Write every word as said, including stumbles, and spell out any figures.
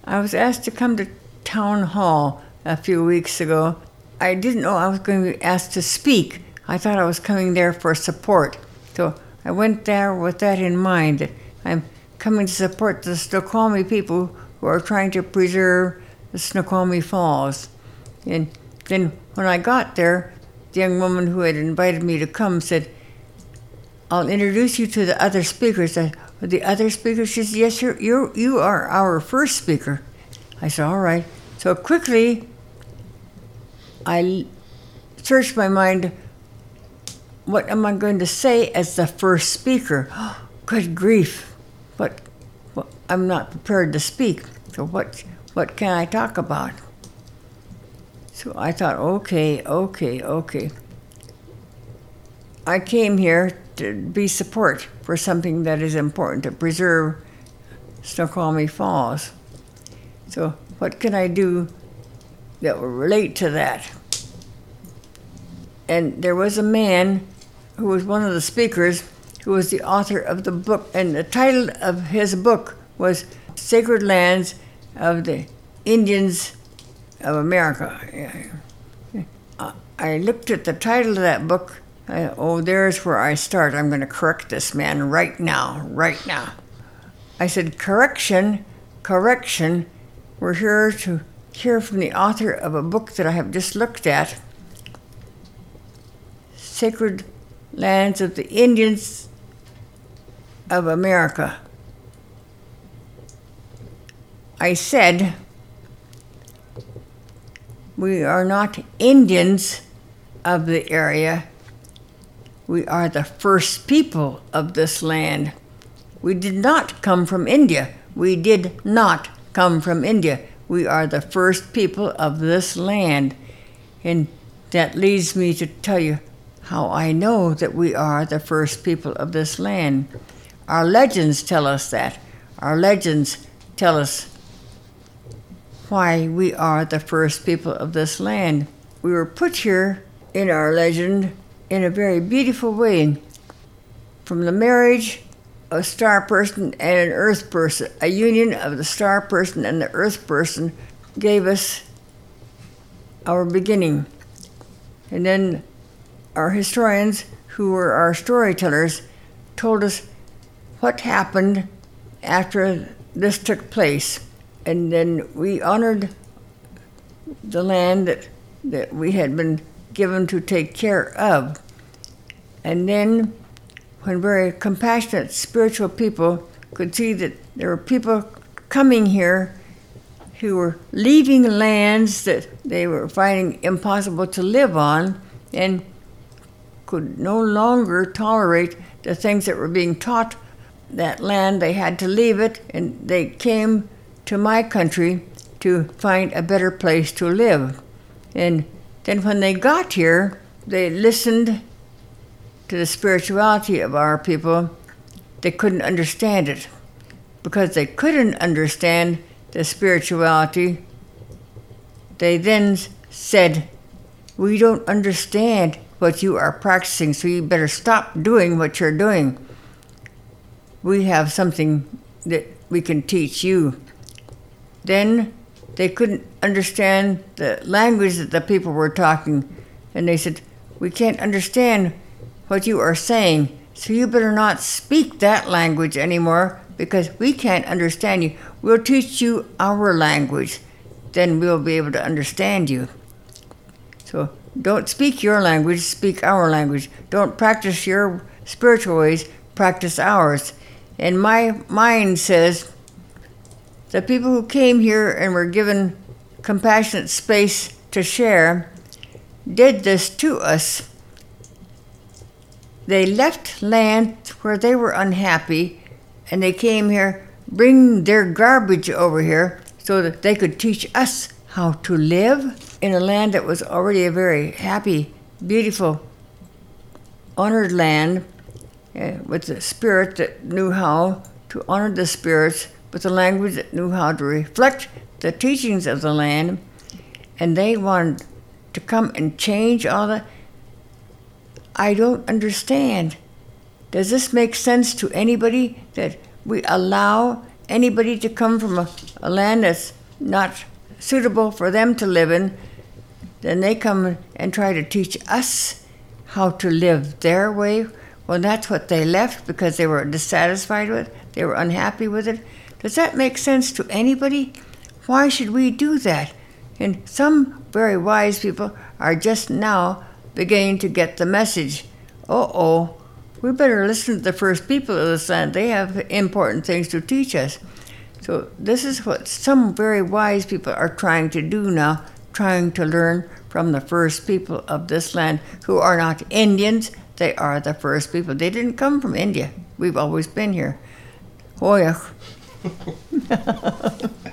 I was asked to come to town hall a few weeks ago. I didn't know I was going to be asked to speak. I thought I was coming there for support. So I went there with that in mind, that I'm coming to support the Snoqualmie people who are trying to preserve the Snoqualmie Falls. And then when I got there, the young woman who had invited me to come said, I'll introduce you to the other speakers. I, the other speakers? She said, yes, you're, you're, you are our first speaker. I said, all right. So quickly, I searched my mind, what am I going to say as the first speaker? Oh, good grief. But well, I'm not prepared to speak. So what, what can I talk about? So I thought, okay, okay, okay. I came here to be support for something that is important, to preserve Snoqualmie Falls. So what can I do that will relate to that? And there was a man who was one of the speakers who was the author of the book, and the title of his book was Sacred Lands of the Indians of America. I looked at the title of that book. I, oh, there's where I start. I'm going to correct this man right now, right now. I said, correction, correction. We're here to hear from the author of a book that I have just looked at, Sacred Lands of the Indians of America. I said, we are not Indians of the area. We are the first people of this land. We did not come from India. We did not come from India. We are the first people of this land. And that leads me to tell you how I know that we are the first people of this land. Our legends tell us that. Our legends tell us why we are the first people of this land. We were put here in our legend in a very beautiful way, from the marriage of a star person and an earth person. A union of the star person and the earth person gave us our beginning. And then our historians, who were our storytellers, told us what happened after this took place. And then we honored the land that, that we had been given to take care of. And then when very compassionate spiritual people could see that there were people coming here who were leaving lands that they were finding impossible to live on and could no longer tolerate the things that were being taught that land, they had to leave it, and they came to my country to find a better place to live. And then when they got here, they listened to the spirituality of our people. They couldn't understand it. Because they couldn't understand the spirituality, they then said, we don't understand what you are practicing, so you better stop doing what you're doing. We have something that we can teach you. Then they couldn't understand the language that the people were talking, and they said, we can't understand what you are saying, so you better not speak that language anymore, because we can't understand you. We'll teach you our language, then we'll be able to understand you. So don't speak your language, speak our language. Don't practice your spiritual ways, practice ours. And my mind says, the people who came here and were given compassionate space to share did this to us. They left land where they were unhappy, and they came here, bring their garbage over here so that they could teach us how to live in a land that was already a very happy, beautiful, honored land, uh, with the spirit that knew how to honor the spirits, with a language that knew how to reflect the teachings of the land, and they wanted to come and change all that. I don't understand. Does this make sense to anybody, that we allow anybody to come from a, a land that's not suitable for them to live in, then they come and try to teach us how to live their way. Well, that's what they left because they were dissatisfied with it. They were unhappy with it. Does that make sense to anybody? Why should we do that? And some very wise people are just now beginning to get the message. Uh-oh, we better listen to the first people of this land. They have important things to teach us. So this is what some very wise people are trying to do now, trying to learn from the first people of this land, who are not Indians. They are the first people. They didn't come from India. We've always been here. Hoya.